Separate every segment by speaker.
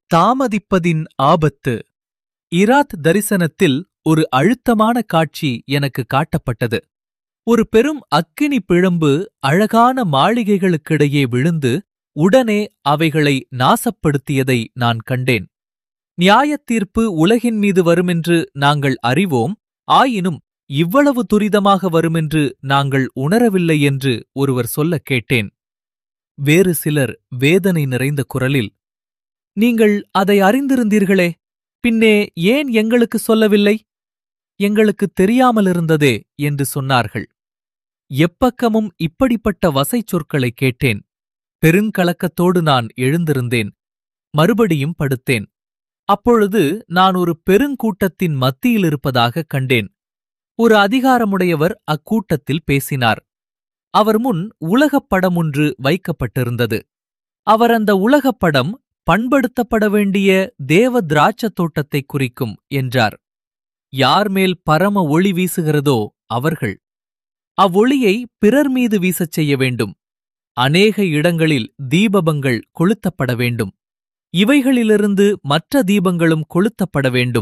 Speaker 1: தாமதிப்பதின் ஆபத்து. இராத் தரிசனத்தில் ஒரு அழுத்தமான காட்சி எனக்கு காட்டப்பட்டது. ஒரு பெரும் அக்கினி பிழம்பு அழகான மாளிகைகளுக்கிடையே விழுந்து உடனே அவைகளை நாசப்படுத்தியதை நான் கண்டேன். நியாயத்தீர்ப்பு உலகின் மீது வருமென்று நாங்கள் அறிவோம், ஆயினும் இவ்வளவு துரிதமாக வருமென்று நாங்கள் உணரவில்லை என்று ஒருவர் சொல்லக் கேட்டேன். வேறு சிலர் வேதனை நிறைந்த குரலில், நீங்கள் அதை அறிந்திருந்தீர்களே, பின்னே ஏன் எங்களுக்கு சொல்லவில்லை? எங்களுக்குத் தெரியாமலிருந்ததே என்று சொன்னார்கள். எப்பக்கமும் இப்படிப்பட்ட வசைச் சொற்களைக் கேட்டேன். பெருங்கலக்கத்தோடு நான் எழுந்திருந்தேன். மறுபடியும் படுத்தேன். அப்பொழுது நான் ஒரு பெருங்கூட்டத்தின் மத்தியிலிருப்பதாகக் கண்டேன். ஒரு அதிகாரமுடையவர் அக்கூட்டத்தில் பேசினார். அவர் முன் உலகப் படம் ஒன்று வைக்கப்பட்டிருந்தது. அவர் அந்த உலகப் படம் பண்படுத்தப்பட வேண்டிய தேவ திராட்சத் தோட்டத்தைக் குறிக்கும் என்றார். யார்மேல் பரம ஒளி வீசுகிறதோ அவர்கள் அவ்வொளியை பிறர் மீது வீசச் செய்ய வேண்டும். அநேக இடங்களில் தீபங்கள் கொளுத்தப்பட வேண்டும். இவைகளிலிருந்து மற்ற தீபங்களும் கொளுத்தப்பட வேண்டும்.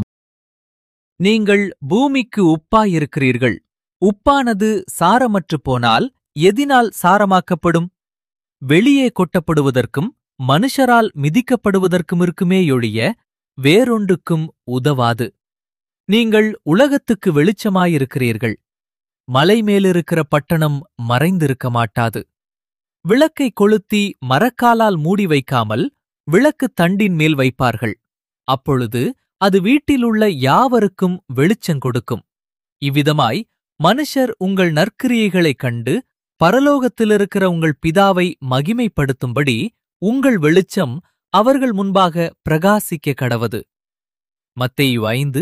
Speaker 1: நீங்கள் பூமிக்கு உப்பாயிருக்கிறீர்கள். உப்பானது சாரமற்றுப் போனால் எதினால் சாரமாக்கப்படும்? வெளியே கொட்டப்படுவதற்கும் மனுஷரால் மிதிக்கப்படுவதற்குமிருக்குமேயொழிய வேறொன்றுக்கும் உதவாது. நீங்கள் உலகத்துக்கு வெளிச்சமாயிருக்கிறீர்கள். மலை மேலிருக்கிற பட்டணம் மறைந்திருக்க மாட்டாது. விளக்கை கொளுத்தி மரக்காலால் மூடி வைக்காமல் விளக்குத் தண்டின் மேல் வைப்பார்கள். அப்பொழுது அது வீட்டிலுள்ள யாவருக்கும் வெளிச்சங் கொடுக்கும். இவ்விதமாய் மனுஷர் உங்கள் நற்கிரியைகளைக் கண்டு பரலோகத்திலிருக்கிற உங்கள் பிதாவை மகிமைப்படுத்தும்படி உங்கள் வெளிச்சம் அவர்கள் முன்பாக பிரகாசிக்க கடவது. மத்தேயு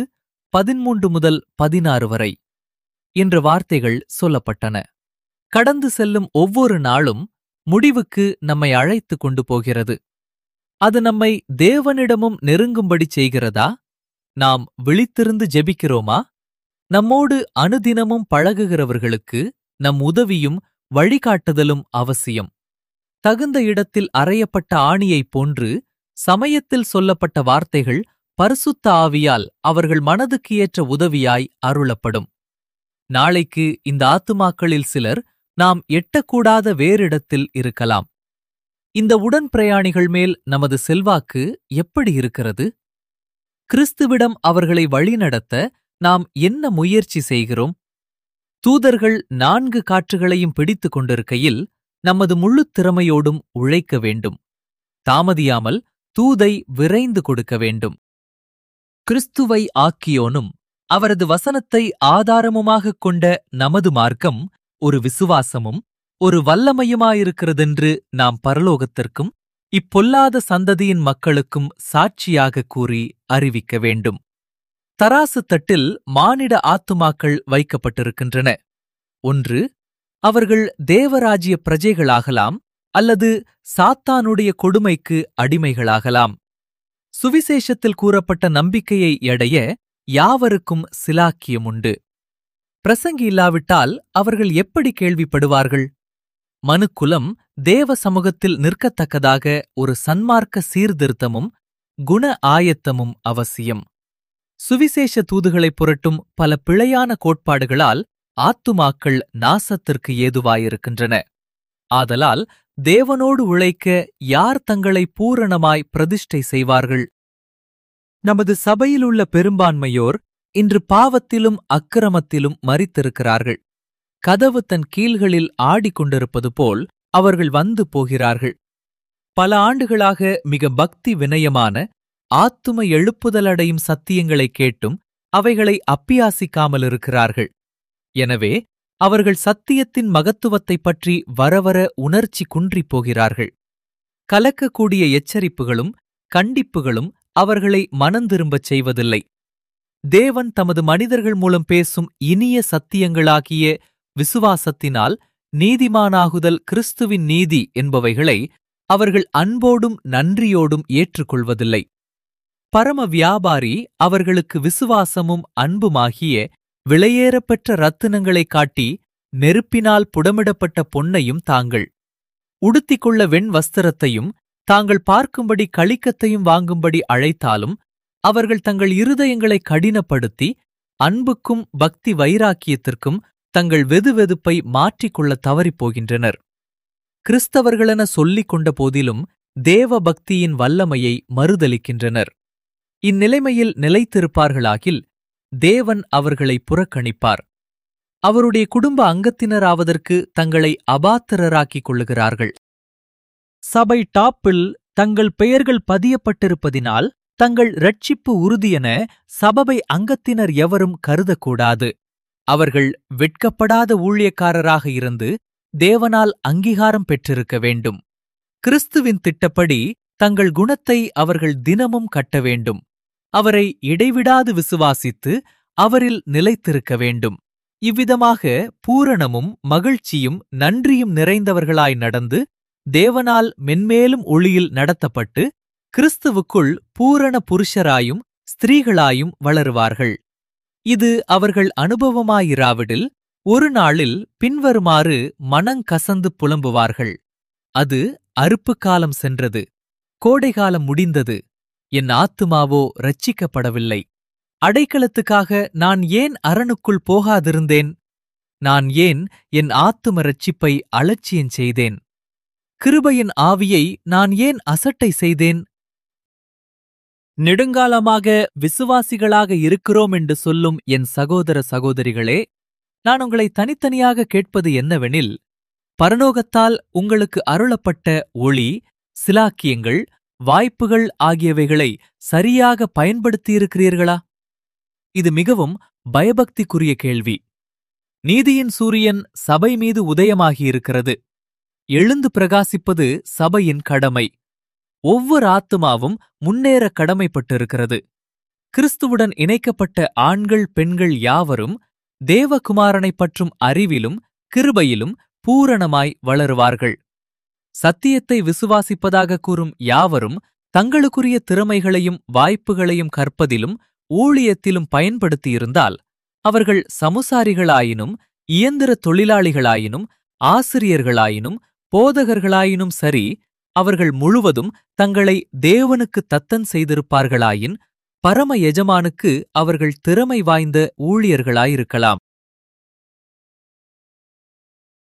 Speaker 1: 5:13-16 வரை என்ற வார்த்தைகள் சொல்லப்பட்டன. கடந்து செல்லும் ஒவ்வொரு நாளும் முடிவுக்கு நம்மை அழைத்துக் கொண்டு போகிறது. அது நம்மை தேவனிடமும் நெருங்கும்படி செய்கிறதா? நாம் விழித்திருந்து ஜெபிக்கிறோமா? நம்மோடு அனுதினமும் பழகுகிறவர்களுக்கு நம் உதவியும் வழிகாட்டுதலும் அவசியம். தகுந்த இடத்தில் அறையப்பட்ட ஆணியைப் போன்று சமயத்தில் சொல்லப்பட்ட வார்த்தைகள் பரிசுத்த ஆவியால் அவர்கள் மனதுக்கு ஏற்ற உதவியாய் அருளப்படும். நாளைக்கு இந்த ஆத்துமாக்களில் சிலர் நாம் எட்டக்கூடாத வேறிடத்தில் இருக்கலாம். இந்த உடன்பிரயாணிகள் மேல் நமது செல்வாக்கு எப்படி இருக்கிறது? கிறிஸ்துவிடம் அவர்களை வழிநடத்த நாம் என்ன முயற்சி செய்கிறோம்? தூதர்கள் 4 காற்றுகளையும் பிடித்துக் கொண்டிருக்கையில் நமது முழுத் திறமையோடும் உழைக்க வேண்டும். தாமதியாமல் தூதை விரைந்து கொடுக்க வேண்டும். கிறிஸ்துவை ஆக்கியோனும் அவரது வசனத்தை ஆதாரமுமாகக் கொண்ட நமது மார்க்கம் ஒரு விசுவாசமும் ஒரு வல்லமையுமாயிருக்கிறதென்று நாம் பரலோகத்திற்கும் இப்பொல்லாத சந்ததியின் மக்களுக்கும் சாட்சியாகக் கூறி அறிவிக்க வேண்டும். தராசு தட்டில் மானிட ஆத்துமாக்கள் வைக்கப்பட்டிருக்கின்றன. 1. அவர்கள் தேவராஜ்ய பிரஜைகளாகலாம் அல்லது சாத்தானுடைய கொடுமைக்கு அடிமைகளாகலாம். சுவிசேஷத்தில் கூறப்பட்ட நம்பிக்கையை எடைய யாவருக்கும் சிலாக்கியமுண்டு. பிரசங்கி இல்லாவிட்டால் அவர்கள் எப்படி கேள்விப்படுவார்கள்? மனுக்குலம் தேவ சமூகத்தில் நிற்கத்தக்கதாக ஒரு சன்மார்க்க சீர்திருத்தமும் குண ஆயத்தமும் அவசியம். சுவிசேஷ தூதுகளைப் புரட்டும் பல பிழையான கோட்பாடுகளால் ஆத்துமாக்கள் நாசத்திற்கு ஏதுவாயிருக்கின்றன. ஆதலால் தேவனோடு உழைக்க யார் தங்களை பூரணமாய் பிரதிஷ்டை செய்வார்கள்? நமது சபையிலுள்ள பெரும்பான்மையோர் இன்று பாவத்திலும் அக்கிரமத்திலும் மரித்திருக்கிறார்கள். கதவு தன் கீழ்களில் ஆடிக்கொண்டிருப்பது போல் அவர்கள் வந்து போகிறார்கள். பல ஆண்டுகளாக மிக பக்தி வினயமான ஆத்தும எழுப்புதலடையும் சத்தியங்களைக் கேட்டும் அவைகளை அப்பியாசிக்காமலிருக்கிறார்கள். எனவே அவர்கள் சத்தியத்தின் மகத்துவத்தைப் பற்றி வரவர உணர்ச்சி குன்றிப் போகிறார்கள். கலக்கக்கூடிய எச்சரிப்புகளும் கண்டிப்புகளும் அவர்களை மனந்திரும்பச் செய்வதில்லை. தேவன் தமது மனிதர்கள் மூலம் பேசும் இனிய சத்தியங்களாகிய விசுவாசத்தினால் நீதிமானாகுதல் கிறிஸ்துவின் நீதி என்பவைகளை அவர்கள் அன்போடும் நன்றியோடும் ஏற்றுக்கொள்வதில்லை. பரம வியாபாரி அவர்களுக்கு விசுவாசமும் அன்புமாகிய விலையேறப்பெற்ற ரத்தினங்களைக் காட்டி நெருப்பினால் புடமிடப்பட்ட பொன்னையும் தாங்கள் உடுத்திக்கொள்ள வெண் வஸ்திரத்தையும் தாங்கள் பார்க்கும்படி களிக்கத்தையும் வாங்கும்படி அழைத்தாலும் அவர்கள் தங்கள் இருதயங்களை கடினப்படுத்தி அன்புக்கும் பக்தி வைராக்கியத்திற்கும் தங்கள் வெதுவெதுப்பை மாற்றிக்கொள்ள தவறிப்போகின்றனர். கிறிஸ்தவர்களென சொல்லிக் கொண்ட போதிலும் தேவ பக்தியின் வல்லமையை மறுதலிக்கின்றனர். இந்நிலைமையில் நிலைத்திருப்பார்களாகில் தேவன் அவர்களை புறக்கணிப்பார். அவருடைய குடும்ப அங்கத்தினராவதற்கு தங்களை அபாத்திரராக்கிக் கொள்ளுகிறார்கள். சபை டாப்பில் தங்கள் பெயர்கள் பதியப்பட்டிருப்பதினால் தங்கள் இரட்சிப்பு உறுதியென சபை அங்கத்தினர் எவரும் கருதக்கூடாது. அவர்கள் வெட்கப்படாத ஊழியக்காரராக இருந்து தேவனால் அங்கீகாரம் பெற்றிருக்க வேண்டும். கிறிஸ்துவின் திட்டப்படி தங்கள் குணத்தை அவர்கள் தினமும் கட்ட வேண்டும். அவரை இடைவிடாது விசுவாசித்து அவரில் நிலைத்திருக்க வேண்டும். இவ்விதமாக பூரணமும் மகிழ்ச்சியும் நன்றியும் நிறைந்தவர்களாய் நடந்து தேவனால் மென்மேலும் ஒளியில் நடத்தப்பட்டு கிறிஸ்துவுக்குள் பூரண புருஷராயும் ஸ்திரீகளாயும் வளருவார்கள். இது அவர்கள் அனுபவமாயிராவிடில் ஒரு நாளில் பின்வருமாறு மனங்கசந்து புலம்புவார்கள். அது அறுப்புக்காலம் சென்றது, கோடைகாலம் முடிந்தது, என் ஆத்துமாவோ இரட்சிக்கப்படவில்லை. அடைக்கலத்துக்காக நான் ஏன் அரணுக்குள் போகாதிருந்தேன்? நான் ஏன் என் ஆத்தும இரட்சிப்பை அலட்சியம் செய்தேன்? கிருபையின் ஆவியை நான் ஏன் அசட்டை செய்தேன்? நெடுங்காலமாக விசுவாசிகளாக இருக்கிறோம் என்று சொல்லும் என் சகோதர சகோதரிகளே, நான் உங்களை தனித்தனியாக கேட்பது என்னவெனில், பரலோகத்தால் உங்களுக்கு அருளப்பட்ட ஒளி, சிலாக்கியங்கள், வாய்ப்புகள் ஆகியவைகளை சரியாக பயன்படுத்தியிருக்கிறீர்களா? இது மிகவும் பயபக்திக்குரிய கேள்வி. நீதியின் சூரியன் சபை மீது உதயமாகியிருக்கிறது. எழுந்து பிரகாசிப்பது சபையின் கடமை. ஒவ்வொரு ஆத்துமாவும் முன்னேற கடமைப்பட்டிருக்கிறது. கிறிஸ்துவுடன் இணைக்கப்பட்ட ஆண்கள் பெண்கள் யாவரும் தேவகுமாரனைப் பற்றும் அறிவிலும் கிருபையிலும் பூரணமாய் வளருவார்கள். சத்தியத்தை விசுவாசிப்பதாக கூறும் யாவரும் தங்களுக்குரிய திறமைகளையும் வாய்ப்புகளையும் கற்பதிலும் ஊழியத்திலும் பயன்படுத்தியிருந்தால் அவர்கள் சமுசாரிகளாயினும் இயந்திர தொழிலாளிகளாயினும் ஆசிரியர்களாயினும் போதகர்களாயினும் சரி, அவர்கள் முழுவதும் தங்களை தேவனுக்கு தத்தன் செய்திருப்பார்களாயின் பரம எஜமானுக்கு அவர்கள் திறமை வாய்ந்த ஊழியர்களாயிருக்கலாம்.